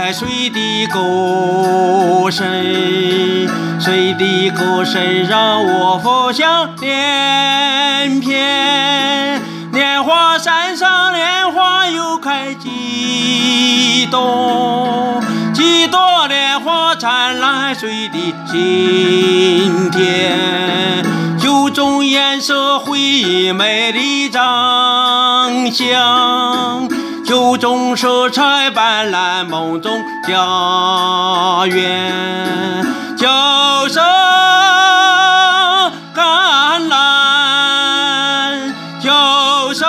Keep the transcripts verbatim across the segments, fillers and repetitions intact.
来谁的歌声？谁的歌声让我浮想联翩？莲花山上莲花又开几朵，几朵莲花灿烂谁的心田？九种颜色辉映美丽长相，九种色彩斑斓梦中家园。九色橄榄，九色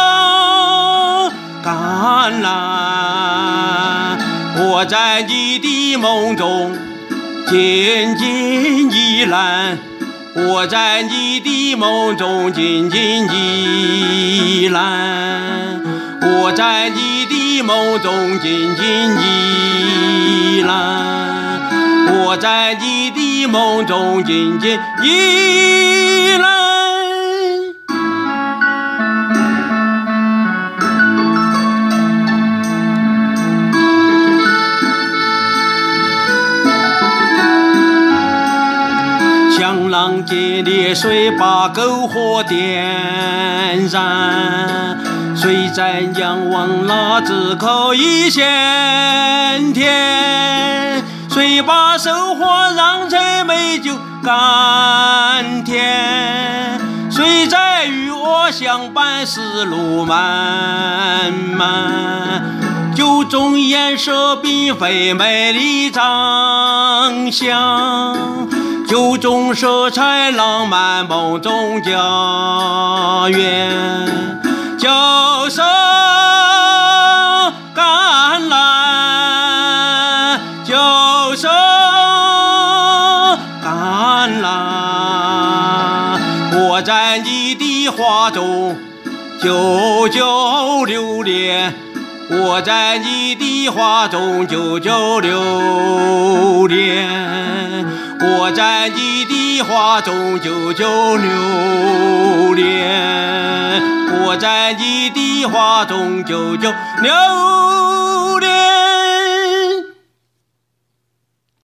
橄榄，我在你的梦中静静依然，我在你的梦中静静依然，我在你的梦中静静依然，我在你的梦中静静依然。江浪接烈水把篝火点燃，谁在仰望那枝口一线天？谁把收获让成美酒甘甜？谁在与我相伴丝路漫漫？九种颜色缤纷美丽长相，九种色彩浪漫梦中家园。九色橄榄，九色橄榄，我在你的花中久久留恋，我在你的花中久久留恋，我在你的花中久久留恋，我在你的花中久久留恋。